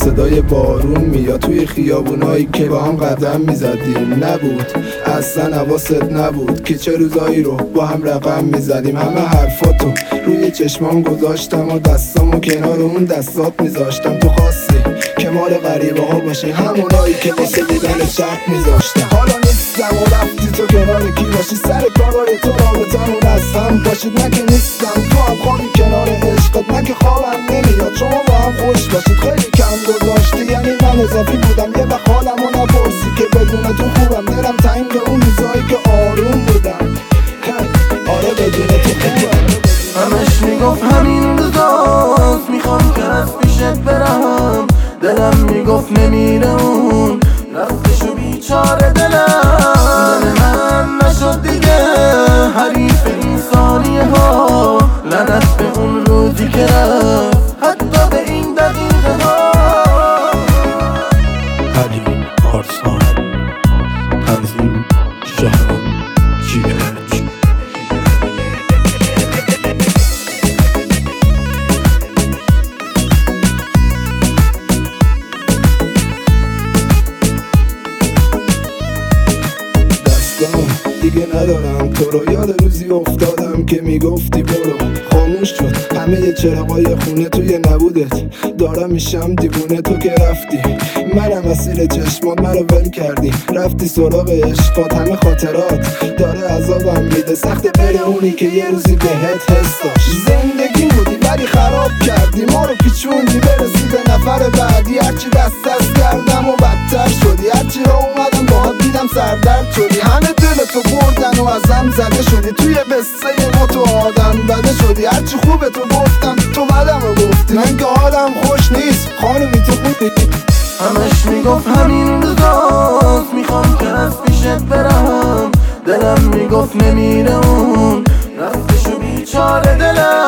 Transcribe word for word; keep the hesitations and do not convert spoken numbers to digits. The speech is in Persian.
صدای بارون میاد توی خیابونایی که با هم قدم میزدیم. نبود اصلا حواست نبود که چه روزایی رو با هم رقم میزدیم. همه حرفاتو روی چشمام گذاشتم و دستامو کنار اون دستات میذاشتم. تو خواستی که مال غریبه ها باشی، همونایی که واسه دیدن شرط میذاشتم. حالا نیستم و رفتی تو کنار کی باشی، سر کارای تو رابطمون از هم باشید. من که نیستم تو هم خوابی کنار عشقت، من که خوابم نمیاد شما با هم خوش باشید. خیلی کم گذاشتی یعنی من اضافی بودم، یه وقت حالمو نپرسی که بدون تو خوبم. دلم تنگ اون روزایی که آروم بودم، آره بدون تو خوبم. همش میگفت همین روزاست میخوام که از پیشت برم، دلم میگفت نمیره اون رفتشو بیچاره دلم. دل من نشد دیگه حریف این ثانیه ها، لعنت به اون روزی که رفت حتی به این دقیقه ها. علی پارسان، تنظیم شهرام کیرج. دیگه ندارم تو رو، یاد روزی افتادم که میگفتی برو. خاموش شد همه چراغای خونه توی نبودت، دارم میشم دیوونه. تو که رفتی منم اسیر چشمات، منو ول کردی رفتی سراغ عشقات. همه خاطرات داره عذابم میده، سخت بره اونی که یه روزی بهت حس داشت. زندگی بودی ولی خراب کردی، ما رو پیچوندی برسی به نفر بعدی. هرچی دست دست کردم و بدتر شدی، هرچی را اومدم باهات دیدم سردرد شدی. همه دل تو بردن و ازم زده شدی، توی قصه ما تو آدم بده شدی. هرچی خوبه تو گفتم تو بدم رو گفتی، من که حالم خوش نیست خانمی تو خوبی. همش میگفت همین روزاست میخوام که از پیشت برم، دلم میگفت نمیره اون رفتشو بیچاره دلم.